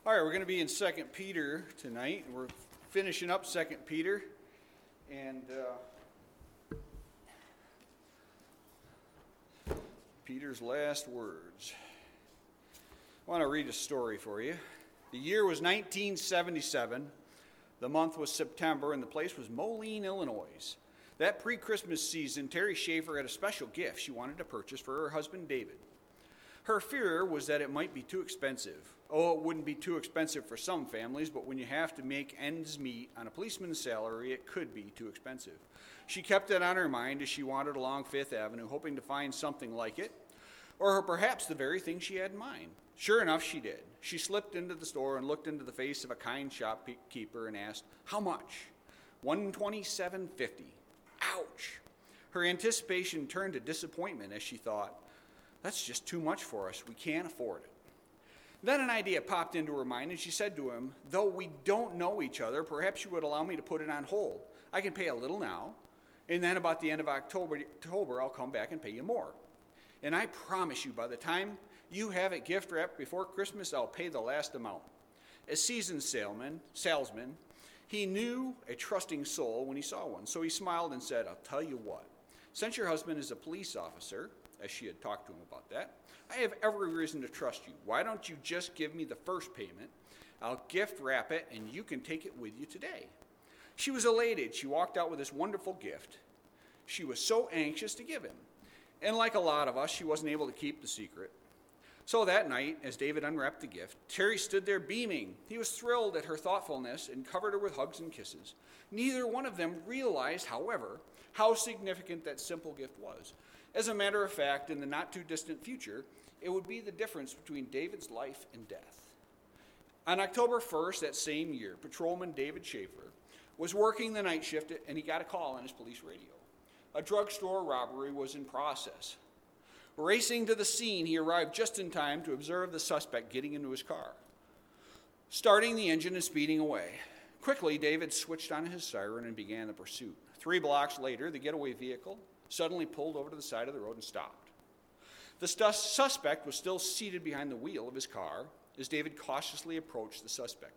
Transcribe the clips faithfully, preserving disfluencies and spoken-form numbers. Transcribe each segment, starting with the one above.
All right, we're going to be in Second Peter tonight. We're finishing up Second Peter, and uh, Peter's last words. I want to read a story for you. The year was nineteen seventy-seven. The month was September, and the place was Moline, Illinois. That pre-Christmas season, Terry Schaefer had a special gift she wanted to purchase for her husband, David. Her fear was that it might be too expensive. Oh, it wouldn't be too expensive for some families, but when you have to make ends meet on a policeman's salary, it could be too expensive. She kept it on her mind as she wandered along Fifth Avenue, hoping to find something like it, or perhaps the very thing she had in mind. Sure enough, she did. She slipped into the store and looked into the face of a kind shopkeeper and asked, "How much?" one twenty-seven fifty. Ouch! Her anticipation turned to disappointment as she thought, "That's just too much for us. We can't afford it." Then an idea popped into her mind, and she said to him, "Though we don't know each other, perhaps you would allow me to put it on hold. I can pay a little now, and then about the end of October, October I'll come back and pay you more. And I promise you, by the time you have it gift wrapped before Christmas, I'll pay the last amount." As seasoned salesman, salesman, he knew a trusting soul when he saw one, so he smiled and said, "I'll tell you what. Since your husband is a police officer," as she had talked to him about that, "I have every reason to trust you. Why don't you just give me the first payment? I'll gift wrap it, and you can take it with you today." She was elated. She walked out with this wonderful gift. She was so anxious to give him. And like a lot of us, she wasn't able to keep the secret. So that night, as David unwrapped the gift, Terry stood there beaming. He was thrilled at her thoughtfulness and covered her with hugs and kisses. Neither one of them realized, however, how significant that simple gift was. As a matter of fact, in the not-too-distant future, it would be the difference between David's life and death. On October first that same year, Patrolman David Schaefer was working the night shift, and he got a call on his police radio. A drugstore robbery was in process. Racing to the scene, he arrived just in time to observe the suspect getting into his car, starting the engine and speeding away. Quickly, David switched on his siren and began the pursuit. Three blocks later, the getaway vehicle suddenly pulled over to the side of the road and stopped. The stu- suspect was still seated behind the wheel of his car as David cautiously approached the suspect.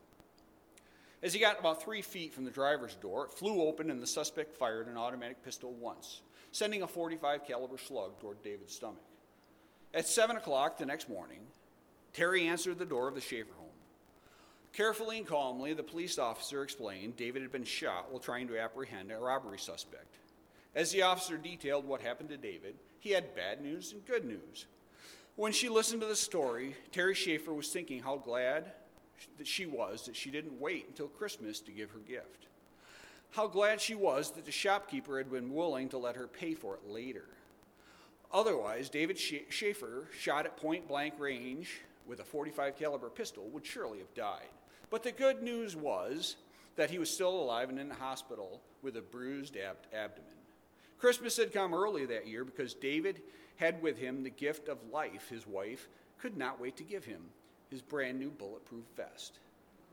As he got about three feet from the driver's door, it flew open and the suspect fired an automatic pistol once, sending a forty-five caliber slug toward David's stomach. At seven o'clock the next morning, Terry answered the door of the Schaefer home. Carefully and calmly, the police officer explained David had been shot while trying to apprehend a robbery suspect. As the officer detailed what happened to David, he had bad news and good news. When she listened to the story, Terry Schaefer was thinking how glad that she was that she didn't wait until Christmas to give her gift. How glad she was that the shopkeeper had been willing to let her pay for it later. Otherwise, David Schaefer, shot at point-blank range with a forty-five caliber pistol, would surely have died. But the good news was that he was still alive and in the hospital with a bruised ab- abdomen. Christmas had come early that year because David had with him the gift of life his wife could not wait to give him, his brand new bulletproof vest.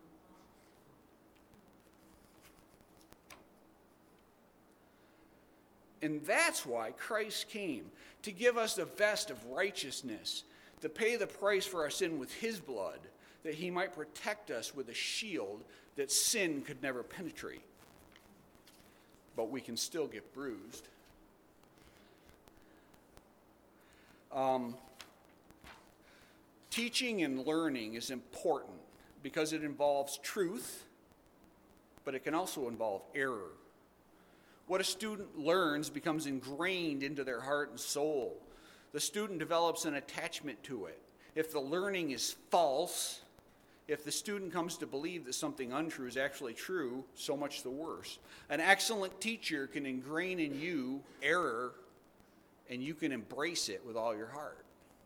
And that's why Christ came, to give us the vest of righteousness, to pay the price for our sin with his blood, that he might protect us with a shield that sin could never penetrate. But we can still get bruised. Um, teaching and learning is important because it involves truth, but it can also involve error. What a student learns becomes ingrained into their heart and soul. The student develops an attachment to it. If the learning is false, if the student comes to believe that something untrue is actually true, so much the worse. An excellent teacher can ingrain in you error, and you can embrace it with all your heart.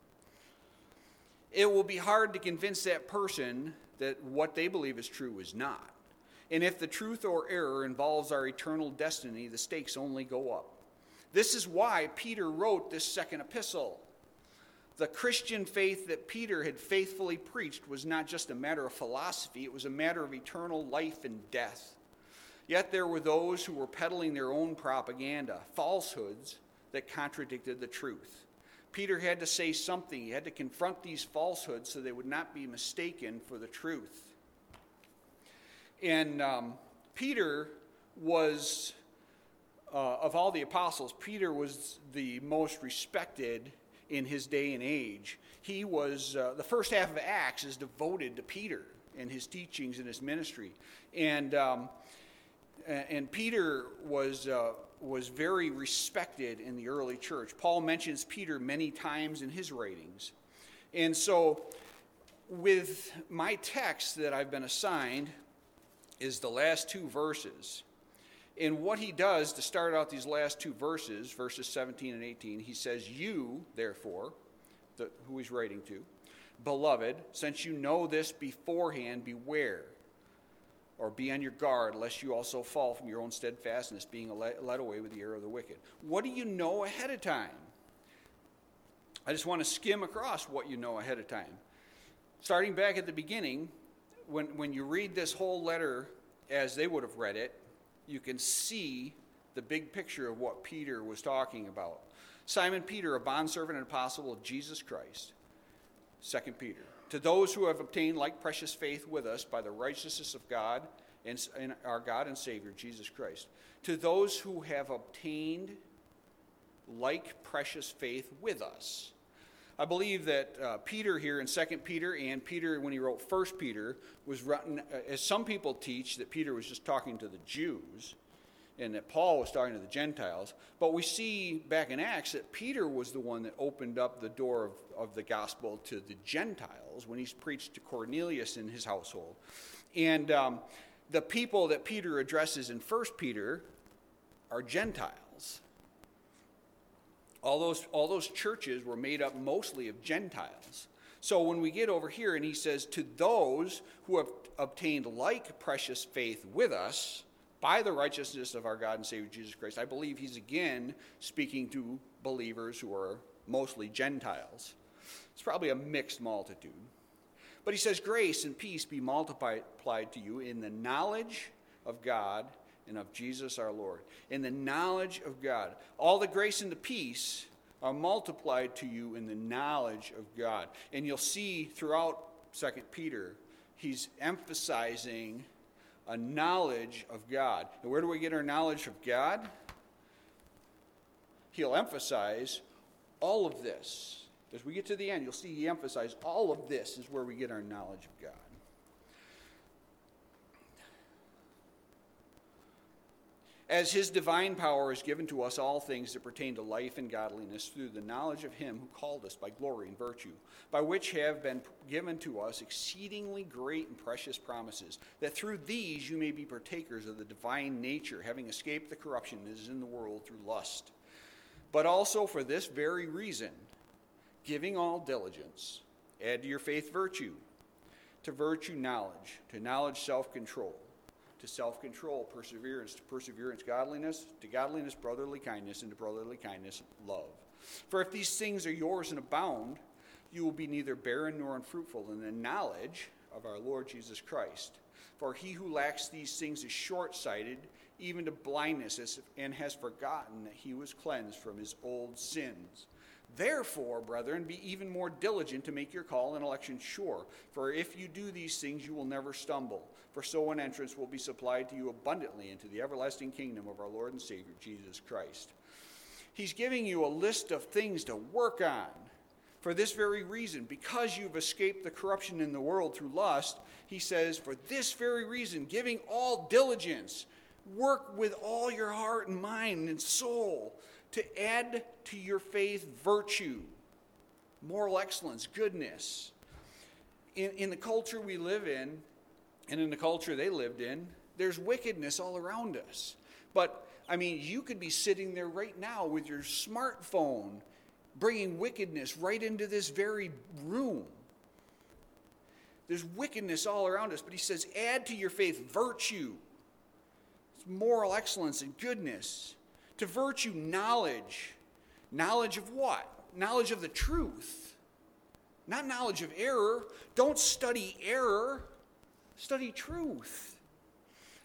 It will be hard to convince that person that what they believe is true is not. And if the truth or error involves our eternal destiny, the stakes only go up. This is why Peter wrote this second epistle. The Christian faith that Peter had faithfully preached was not just a matter of philosophy, it was a matter of eternal life and death. Yet there were those who were peddling their own propaganda, falsehoods that contradicted the truth. Peter had to say something. He had to confront these falsehoods so they would not be mistaken for the truth. And um, Peter was, uh, of all the apostles, Peter was the most respected in his day and age. He was, uh, the first half of Acts is devoted to Peter and his teachings and his ministry. And um, and Peter was uh, was very respected in the early church. Paul mentions Peter many times in his writings. And so with my text that I've been assigned is the last two verses. And what he does to start out these last two verses, verses seventeen and eighteen, he says, "You, therefore," the, who he's writing to, "beloved, since you know this beforehand, beware, or be on your guard, lest you also fall from your own steadfastness, being led away with the error of the wicked." What do you know ahead of time? I just want to skim across what you know ahead of time. Starting back at the beginning, when, when you read this whole letter as they would have read it, you can see the big picture of what Peter was talking about. Simon Peter, a bondservant and apostle of Jesus Christ. Second Peter. To those who have obtained like precious faith with us by the righteousness of God and, and our God and Savior, Jesus Christ. To those who have obtained like precious faith with us. I believe that uh, Peter here in Second Peter and Peter when he wrote First Peter was written, uh, as some people teach, that Peter was just talking to the Jews and that Paul was talking to the Gentiles. But we see back in Acts that Peter was the one that opened up the door of, of the gospel to the Gentiles when he's preached to Cornelius in his household. And um, the people that Peter addresses in First Peter are Gentiles. All those, all those churches were made up mostly of Gentiles. So when we get over here and he says, to those who have obtained like precious faith with us, by the righteousness of our God and Savior Jesus Christ, I believe he's again speaking to believers who are mostly Gentiles. It's probably a mixed multitude. But he says, grace and peace be multiplied to you in the knowledge of God and of Jesus our Lord. In the knowledge of God. All the grace and the peace are multiplied to you in the knowledge of God. And you'll see throughout Second Peter, he's emphasizing a knowledge of God. And where do we get our knowledge of God? He'll emphasize all of this. As we get to the end, you'll see he emphasizes all of this is where we get our knowledge of God. As his divine power is given to us all things that pertain to life and godliness through the knowledge of him who called us by glory and virtue, by which have been given to us exceedingly great and precious promises, that through these you may be partakers of the divine nature, having escaped the corruption that is in the world through lust. But also for this very reason, giving all diligence, add to your faith virtue, to virtue knowledge, to knowledge self-control, to self-control, perseverance, to perseverance, godliness, to godliness, brotherly kindness, and to brotherly kindness, love. For if these things are yours and abound, you will be neither barren nor unfruitful in the knowledge of our Lord Jesus Christ. For he who lacks these things is short-sighted, even to blindness, and has forgotten that he was cleansed from his old sins. Therefore, brethren, be even more diligent to make your call and election sure. For if you do these things, you will never stumble. For so an entrance will be supplied to you abundantly into the everlasting kingdom of our Lord and Savior, Jesus Christ. He's giving you a list of things to work on. For this very reason, because you've escaped the corruption in the world through lust, he says, for this very reason, giving all diligence, work with all your heart and mind and soul, to add to your faith virtue, moral excellence, goodness. In, in the culture we live in, and in the culture they lived in, there's wickedness all around us. But, I mean, you could be sitting there right now with your smartphone, bringing wickedness right into this very room. There's wickedness all around us, but he says, add to your faith virtue, moral excellence and goodness. To virtue, knowledge. Knowledge of what? Knowledge of the truth. Not knowledge of error. Don't study error. Study truth.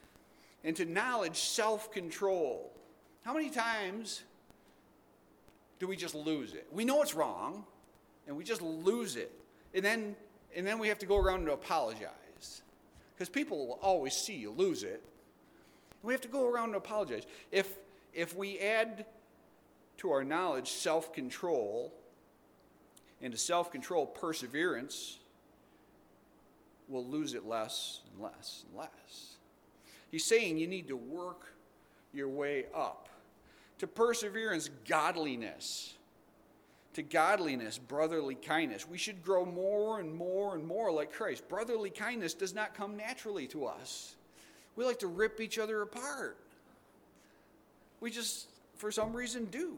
And to knowledge, self-control. How many times do we just lose it? We know it's wrong, and we just lose it. And then, and then we have to go around and apologize. Because people will always see you lose it. We have to go around and apologize. If, if we add to our knowledge self-control, and to self-control perseverance, we'll lose it less and less and less. He's saying you need to work your way up. To perseverance, godliness. To godliness, brotherly kindness. We should grow more and more and more like Christ. Brotherly kindness does not come naturally to us. We like to rip each other apart. We just, for some reason, do.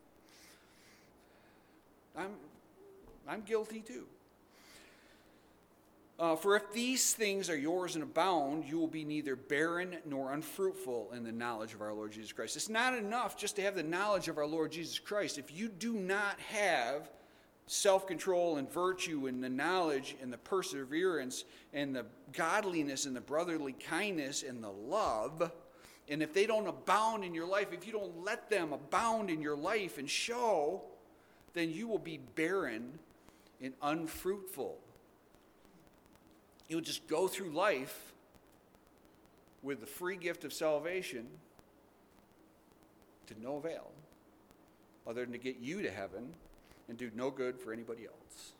I'm, I'm guilty too. Uh, For if these things are yours and abound, you will be neither barren nor unfruitful in the knowledge of our Lord Jesus Christ. It's not enough just to have the knowledge of our Lord Jesus Christ. If you do not have self-control and virtue and the knowledge and the perseverance and the godliness and the brotherly kindness and the love, and if they don't abound in your life, if you don't let them abound in your life and show, then you will be barren and unfruitful. You'll just go through life with the free gift of salvation to no avail, other than to get you to heaven and do no good for anybody else.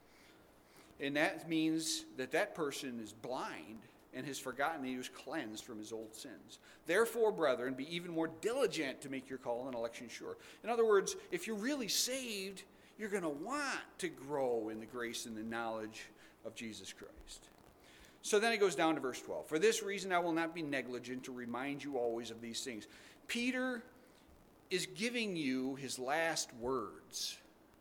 And that means that that person is blind and has forgotten that he was cleansed from his old sins. Therefore, brethren, be even more diligent to make your call and election sure. In other words, if you're really saved, you're going to want to grow in the grace and the knowledge of Jesus Christ. So then it goes down to verse twelve. For this reason I will not be negligent to remind you always of these things. Peter is giving you his last words.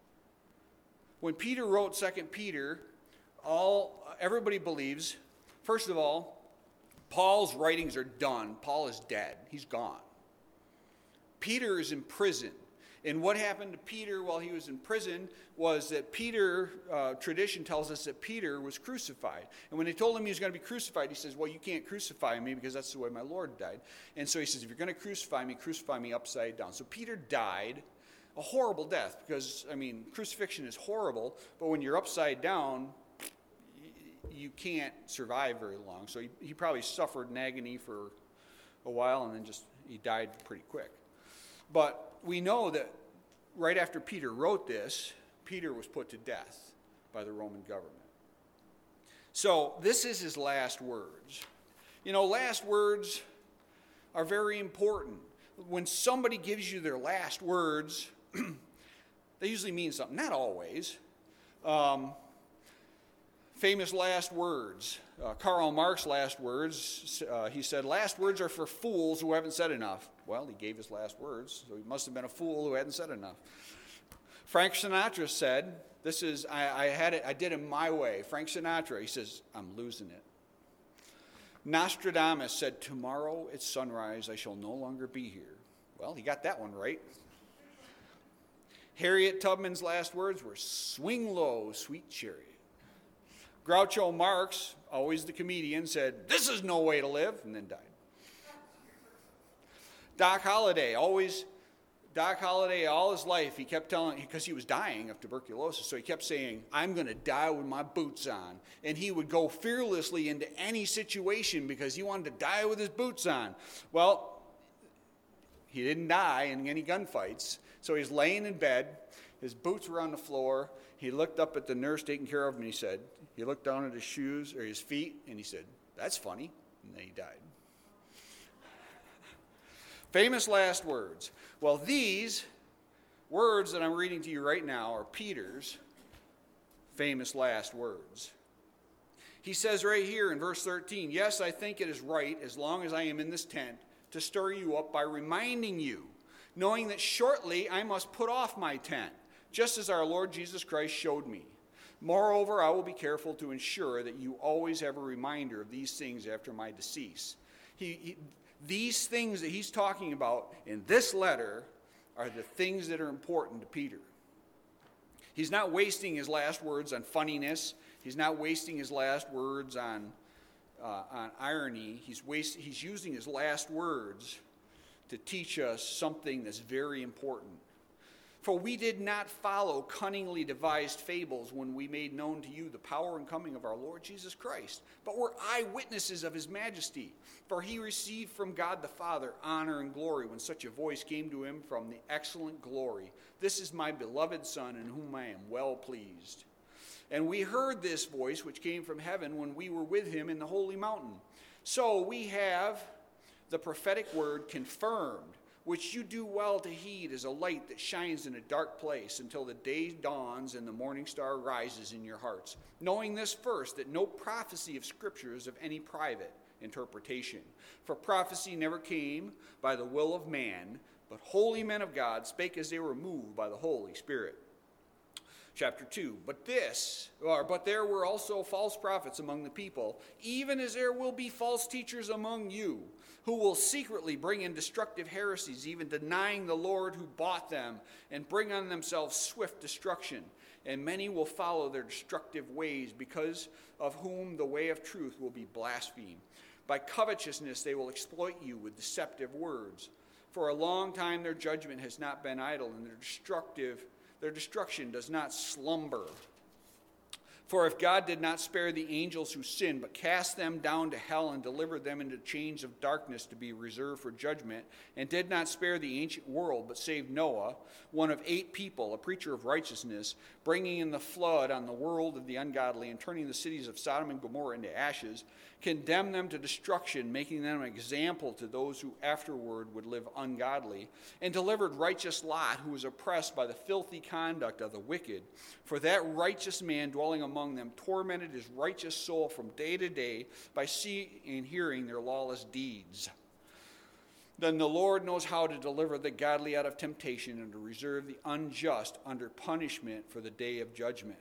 When Peter wrote Second Peter, all everybody believes, first of all, Paul's writings are done. Paul is dead. He's gone. Peter is in prison. And what happened to Peter while he was in prison was that Peter, uh, tradition tells us that Peter was crucified. And when they told him he was going to be crucified, he says, well, you can't crucify me because that's the way my Lord died. And so he says, if you're going to crucify me, crucify me upside down. So Peter died a horrible death because, I mean, crucifixion is horrible, but when you're upside down, you can't survive very long. So he, he probably suffered in agony for a while and then just, he died pretty quick. But we know that right after Peter wrote this, Peter was put to death by the Roman government. So this is his last words. You know, last words are very important. When somebody gives you their last words, they usually mean something. Not always. Um, famous last words. Uh, Karl Marx last words, uh, he said, last words are for fools who haven't said enough. Well, he gave his last words, so he must have been a fool who hadn't said enough. Frank Sinatra said, this is, I, I had it, I did it my way. Frank Sinatra, he says, I'm losing it. Nostradamus said, tomorrow at sunrise I shall no longer be here. Well, he got that one right. Harriet Tubman's last words were, swing low, sweet chariot. Groucho Marx, always the comedian, said, this is no way to live, and then died. Doc Holliday, always, Doc Holliday, all his life, he kept telling, because he was dying of tuberculosis, so he kept saying, I'm going to die with my boots on. And he would go fearlessly into any situation because he wanted to die with his boots on. Well, he didn't die in any gunfights, so he's laying in bed, his boots were on the floor, he looked up at the nurse taking care of him, and he said, he looked down at his shoes, or his feet, and he said, that's funny, and then he died. Famous last words. Well, these words that I'm reading to you right now are Peter's famous last words. He says right here in verse thirteen, yes, I think it is right, as long as I am in this tent, to stir you up by reminding you, knowing that shortly I must put off my tent, just as our Lord Jesus Christ showed me. Moreover, I will be careful to ensure that you always have a reminder of these things after my decease. He, he, these things that he's talking about in this letter are the things that are important to Peter. He's not wasting his last words on funniness. He's not wasting his last words on, uh, on irony. He's, waste, he's using his last words to teach us something that's very important. For we did not follow cunningly devised fables when we made known to you the power and coming of our Lord Jesus Christ, but were eyewitnesses of his majesty. For he received from God the Father honor and glory when such a voice came to him from the excellent glory. This is my beloved Son, in whom I am well pleased. And we heard this voice which came from heaven when we were with him in the holy mountain. So we have the prophetic word confirmed, which you do well to heed as a light that shines in a dark place until the day dawns and the morning star rises in your hearts. Knowing this first, that no prophecy of Scripture is of any private interpretation. For prophecy never came by the will of man, but holy men of God spake as they were moved by the Holy Spirit. Chapter two, but this, or but there were also false prophets among the people, even as there will be false teachers among you, who will secretly bring in destructive heresies, even denying the Lord who bought them, and bring on themselves swift destruction. And many will follow their destructive ways, because of whom the way of truth will be blasphemed. By covetousness they will exploit you with deceptive words. For a long time their judgment has not been idle, and their destructive Their destruction does not slumber. For if God did not spare the angels who sinned, but cast them down to hell and delivered them into chains of darkness to be reserved for judgment, and did not spare the ancient world, but saved Noah, one of eight people, a preacher of righteousness, bringing in the flood on the world of the ungodly, and turning the cities of Sodom and Gomorrah into ashes, condemned them to destruction, making them an example to those who afterward would live ungodly, and delivered righteous Lot, who was oppressed by the filthy conduct of the wicked. For that righteous man dwelling among them tormented his righteous soul from day to day by seeing and hearing their lawless deeds. Then the Lord knows how to deliver the godly out of temptation and to reserve the unjust under punishment for the day of judgment.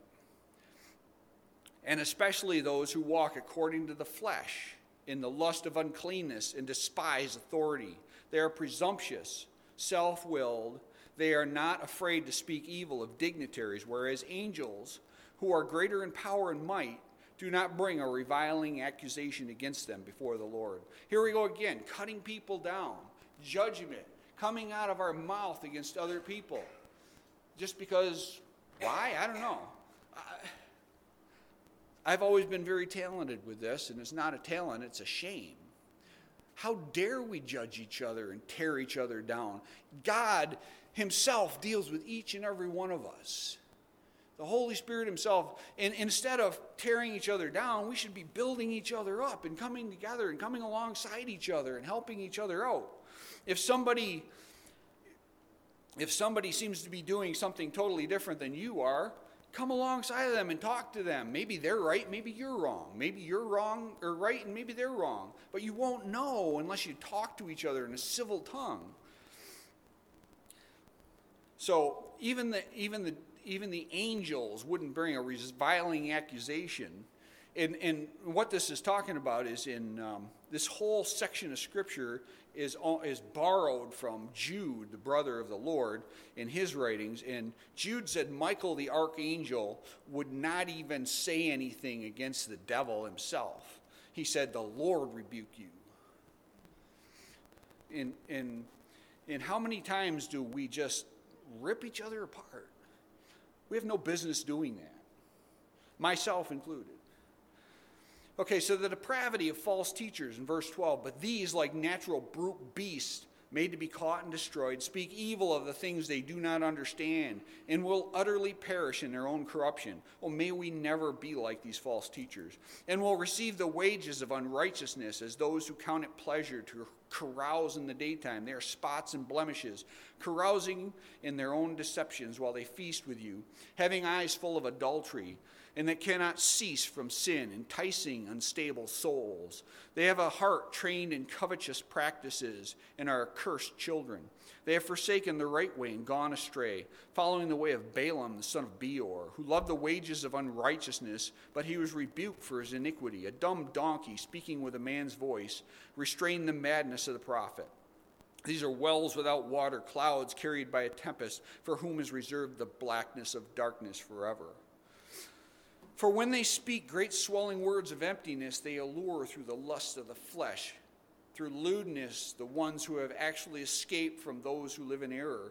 And especially those who walk according to the flesh, in the lust of uncleanness, and despise authority. They are presumptuous, self-willed. They are not afraid to speak evil of dignitaries, whereas angels, who are greater in power and might, do not bring a reviling accusation against them before the Lord. Here we go again, cutting people down, judgment coming out of our mouth against other people. Just because, why? I don't know. I, I've always been very talented with this, and it's not a talent, it's a shame. How dare we judge each other and tear each other down? God himself deals with each and every one of us. The Holy Spirit himself, and instead of tearing each other down, we should be building each other up and coming together and coming alongside each other and helping each other out. If somebody, if somebody seems to be doing something totally different than you are, come alongside of them and talk to them. Maybe they're right, maybe you're wrong. Maybe you're wrong or right, and maybe they're wrong. But you won't know unless you talk to each other in a civil tongue. So even the even the even the angels wouldn't bring a reviling accusation. And, and what this is talking about is in um, this whole section of Scripture is, is borrowed from Jude, the brother of the Lord, in his writings. And Jude said Michael the archangel would not even say anything against the devil himself. He said, "The Lord rebuke you." And, and, and how many times do we just rip each other apart? We have no business doing that, myself included. Okay, so the depravity of false teachers in verse twelve, but these, like natural brute beasts, made to be caught and destroyed, speak evil of the things they do not understand, and will utterly perish in their own corruption. Oh, may we never be like these false teachers, and will receive the wages of unrighteousness as those who count it pleasure to carouse in the daytime. They are spots and blemishes, carousing in their own deceptions while they feast with you, having eyes full of adultery, and that cannot cease from sin, enticing unstable souls. They have a heart trained in covetous practices and are accursed children. They have forsaken the right way and gone astray, following the way of Balaam the son of Beor, who loved the wages of unrighteousness, but he was rebuked for his iniquity. A dumb donkey speaking with a man's voice restrained the madness of the prophet. These are wells without water, clouds carried by a tempest, for whom is reserved the blackness of darkness forever. For when they speak great swelling words of emptiness, they allure through the lust of the flesh, through lewdness, the ones who have actually escaped from those who live in error.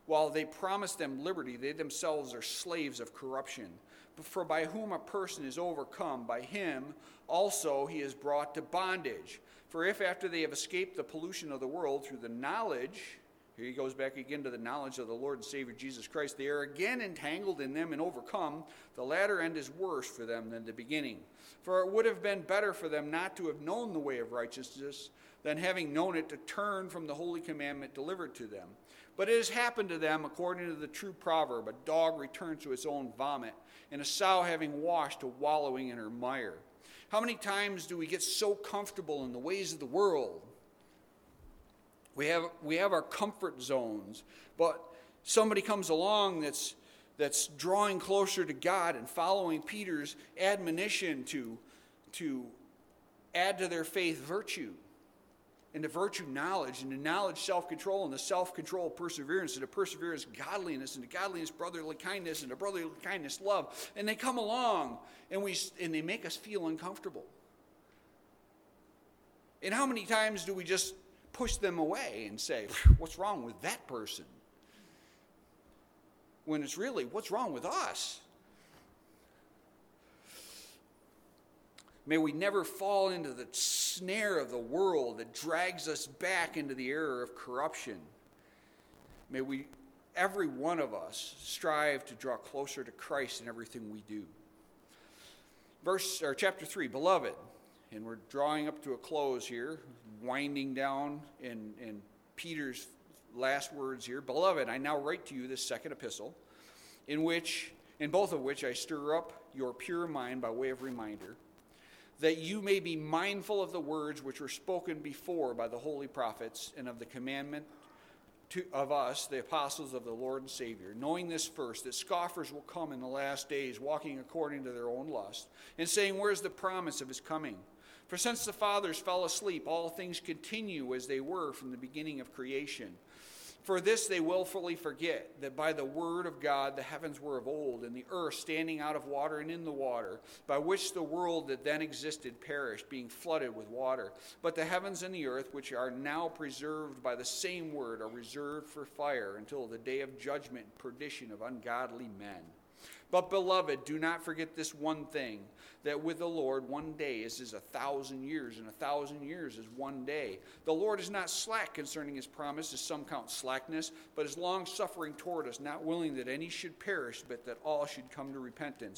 While they promise them liberty, they themselves are slaves of corruption. For by whom a person is overcome, by him also he is brought to bondage. For if after they have escaped the pollution of the world through the knowledge, here he goes back again to the knowledge of the Lord and Savior Jesus Christ, they are again entangled in them and overcome, the latter end is worse for them than the beginning. For it would have been better for them not to have known the way of righteousness than having known it to turn from the holy commandment delivered to them. But it has happened to them according to the true proverb, a dog returns to its own vomit, and a sow having washed to wallowing in her mire. How many times do we get so comfortable in the ways of the world? We have we have our comfort zones, but somebody comes along that's that's drawing closer to God and following Peter's admonition to, to add to their faith virtue. And to virtue, knowledge, and to knowledge, self-control, and to self-control, perseverance, and to perseverance, godliness, and to godliness, brotherly kindness, and to brotherly kindness, love. And they come along, and we and they make us feel uncomfortable. And how many times do we just push them away and say, what's wrong with that person? When it's really, what's wrong with us? May we never fall into the snare of the world that drags us back into the error of corruption. May we, every one of us, strive to draw closer to Christ in everything we do. Verse or chapter three, beloved, and we're drawing up to a close here, winding down in, in Peter's last words here. Beloved, I now write to you this second epistle, in which, in both of which I stir up your pure mind by way of reminder, that you may be mindful of the words which were spoken before by the holy prophets, and of the commandment to, of us, the apostles of the Lord and Savior, knowing this first, that scoffers will come in the last days, walking according to their own lust, and saying, where is the promise of his coming? For since the fathers fell asleep, all things continue as they were from the beginning of creation. For this they willfully forget, that by the word of God the heavens were of old, and the earth standing out of water and in the water, by which the world that then existed perished, being flooded with water. But the heavens and the earth, which are now preserved by the same word, are reserved for fire until the day of judgment and perdition of ungodly men. But, beloved, do not forget this one thing, that with the Lord one day is as a thousand years, and a thousand years is one day. The Lord is not slack concerning his promise, as some count slackness, but is long-suffering toward us, not willing that any should perish, but that all should come to repentance.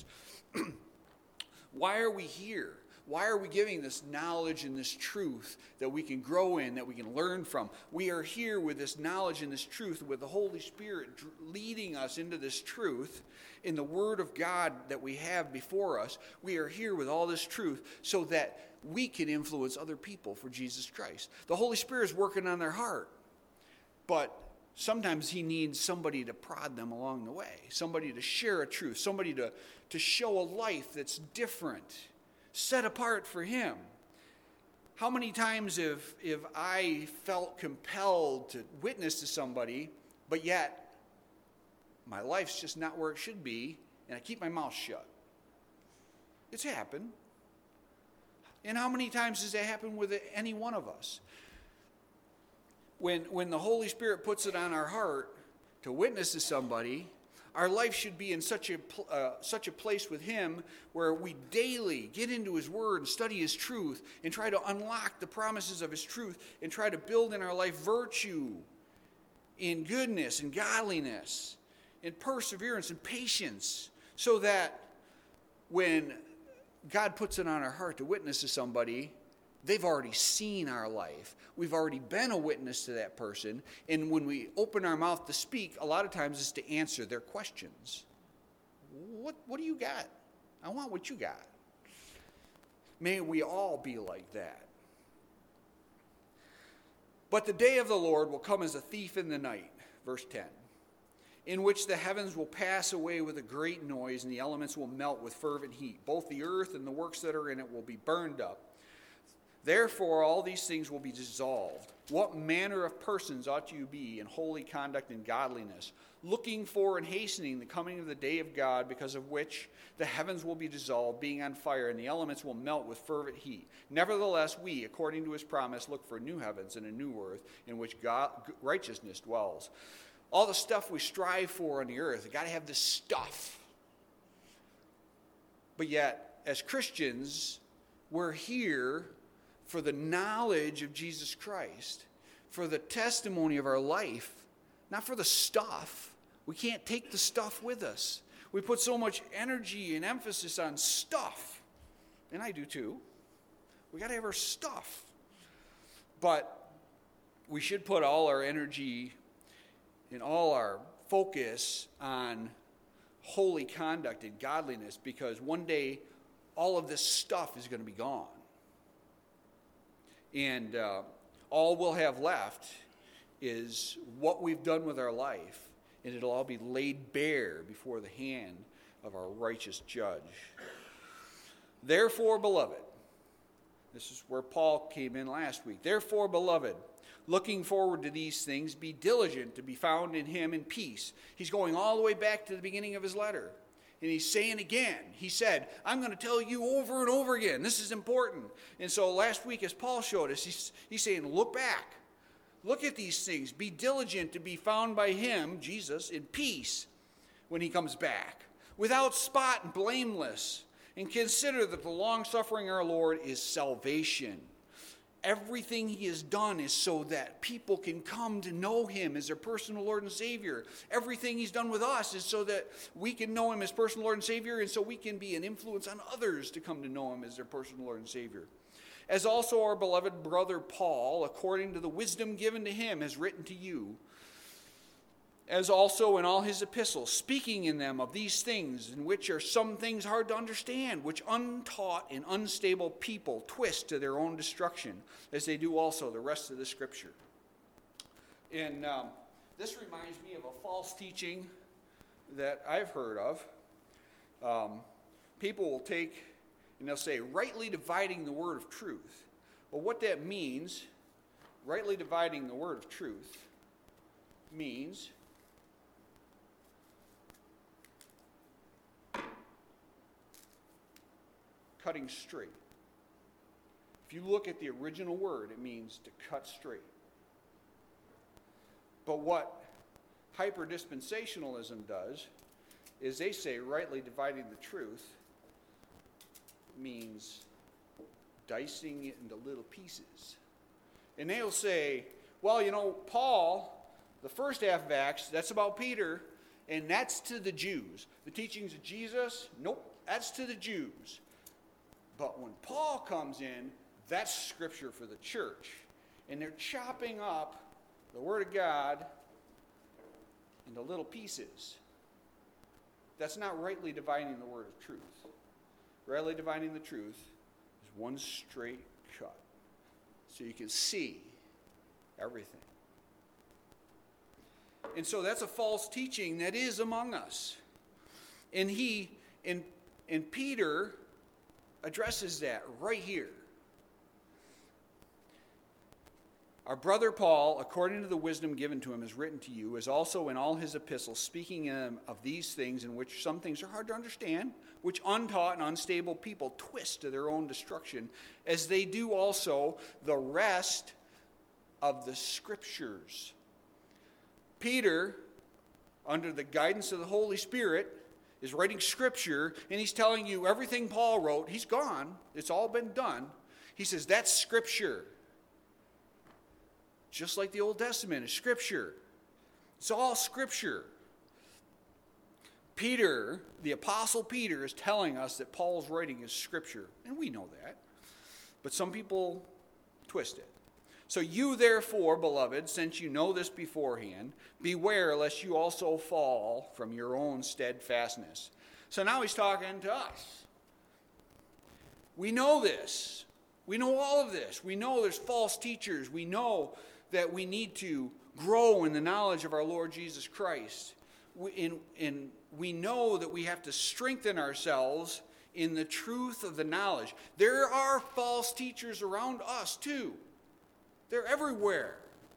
Why are we here? Why are we giving this knowledge and this truth that we can grow in, that we can learn from? We are here with this knowledge and this truth, with the Holy Spirit leading us into this truth in the Word of God that we have before us. We are here with all this truth so that we can influence other people for Jesus Christ. The Holy Spirit is working on their heart, but sometimes he needs somebody to prod them along the way, somebody to share a truth, somebody to, to show a life that's different, set apart for him. How many times have, have I felt compelled to witness to somebody, but yet my life's just not where it should be, and I keep my mouth shut? It's happened. And how many times does that happen with any one of us? When, when the Holy Spirit puts it on our heart to witness to somebody, our life should be in such a, uh, such a place with him where we daily get into his word and study his truth and try to unlock the promises of his truth and try to build in our life virtue in goodness and godliness and perseverance and patience, so that when God puts it on our heart to witness to somebody, they've already seen our life. We've already been a witness to that person. And when we open our mouth to speak, a lot of times it's to answer their questions. What, what do you got? I want what you got. May we all be like that. But the day of the Lord will come as a thief in the night, verse ten, in which the heavens will pass away with a great noise, and the elements will melt with fervent heat. Both the earth and the works that are in it will be burned up. Therefore, all these things will be dissolved. What manner of persons ought you be in holy conduct and godliness, looking for and hastening the coming of the day of God, because of which the heavens will be dissolved, being on fire, and the elements will melt with fervent heat. Nevertheless, we, according to his promise, look for new heavens and a new earth, in which God, righteousness dwells. all the stuff we strive for on the earth. We got to have this stuff. But yet, as Christians, we're here for the knowledge of Jesus Christ, for the testimony of our life, not for the stuff. We can't take the stuff with us. We put so much energy and emphasis on stuff, and I do too. We got to have our stuff. But we should put all our energy and all our focus on holy conduct and godliness, because one day all of this stuff is going to be gone. And uh, all we'll have left is what we've done with our life, and it'll all be laid bare before the hand of our righteous judge. Therefore, beloved, this is where Paul came in last week. Therefore, beloved, looking forward to these things, be diligent to be found in him in peace. He's going all the way back to the beginning of his letter. And he's saying again, he said, I'm going to tell you over and over again. This is important. And so last week, as Paul showed us, he's, he's saying, look back. Look at these things. Be diligent to be found by him, Jesus, in peace when he comes back, without spot and blameless. And consider that the long-suffering of our Lord is salvation. Everything he has done is so that people can come to know him as their personal Lord and Savior. Everything he's done with us is so that we can know him as personal Lord and Savior, and so we can be an influence on others to come to know him as their personal Lord and Savior. As also our beloved brother Paul, according to the wisdom given to him, has written to you, as also in all his epistles, speaking in them of these things, in which are some things hard to understand, which untaught and unstable people twist to their own destruction, as they do also the rest of the Scripture. And um, this reminds me of a false teaching that I've heard of. Um, people will take, and they'll say, rightly dividing the word of truth. Well, what that means, rightly dividing the word of truth, means cutting straight. If you look at the original word, it means to cut straight. But what hyper-dispensationalism does is they say rightly dividing the truth means dicing it into little pieces. And they'll say, well, you know, Paul, the first half of Acts, that's about Peter, and that's to the Jews. The teachings of Jesus, nope, that's to the Jews. But when Paul comes in, that's scripture for the church. And they're chopping up the Word of God into little pieces. That's not rightly dividing the word of truth. Rightly dividing the truth is one straight cut, so you can see everything. And so that's a false teaching that is among us. And he, and, and Peter addresses that right here. Our brother Paul, according to the wisdom given to him, has written to you, as also in all his epistles, speaking um, of these things in which some things are hard to understand, which untaught and unstable people twist to their own destruction, as they do also the rest of the Scriptures. Peter, under the guidance of the Holy Spirit, is writing Scripture, and he's telling you everything Paul wrote, he's gone, it's all been done. He says, that's Scripture. Just like the Old Testament is Scripture. It's all Scripture. Peter, the Apostle Peter, is telling us that Paul's writing is Scripture, and we know that. But some people twist it. So you therefore, beloved, since you know this beforehand, beware lest you also fall from your own steadfastness. So now he's talking to us. We know this. We know all of this. We know there's false teachers. We know that we need to grow in the knowledge of our Lord Jesus Christ. We, in, in, we know that we have to strengthen ourselves in the truth of the knowledge. There are false teachers around us too. They're everywhere.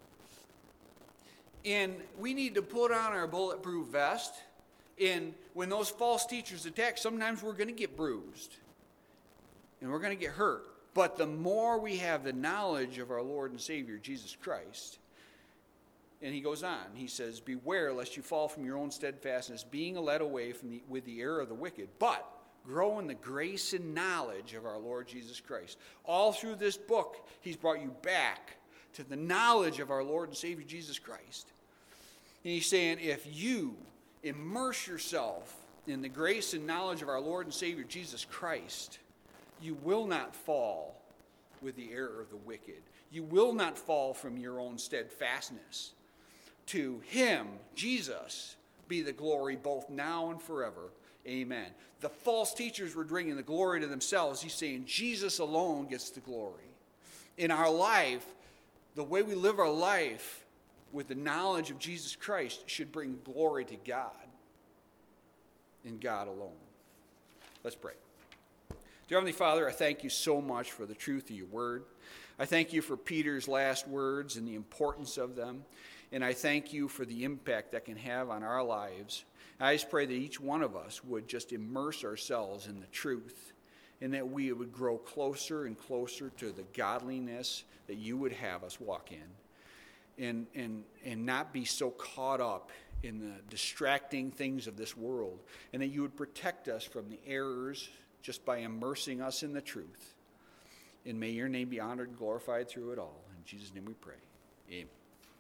And we need to put on our bulletproof vest. And when those false teachers attack, sometimes we're going to get bruised. And we're going to get hurt. But the more we have the knowledge of our Lord and Savior, Jesus Christ, And he goes on. He says, beware lest you fall from your own steadfastness, being led away from the, with the error of the wicked, but grow in the grace and knowledge of our Lord Jesus Christ. All through this book, he's brought you back to the knowledge of our Lord and Savior Jesus Christ. And he's saying, if you immerse yourself in the grace and knowledge of our Lord and Savior Jesus Christ, you will not fall with the error of the wicked. You will not fall from your own steadfastness. To him, Jesus, be the glory both now and forever. Amen. The false teachers were bringing the glory to themselves. He's saying Jesus alone gets the glory. In our life, the way we live our life with the knowledge of Jesus Christ should bring glory to God and God alone. Let's pray. Dear Heavenly Father, I thank you so much for the truth of your word. I thank you for Peter's last words and the importance of them. And I thank you for the impact that can have on our lives. I just pray that each one of us would just immerse ourselves in the truth and that we would grow closer and closer to the godliness that you would have us walk in, and, and, and not be so caught up in the distracting things of this world, and that you would protect us from the errors just by immersing us in the truth. And may your name be honored and glorified through it all. In Jesus' name we pray. Amen.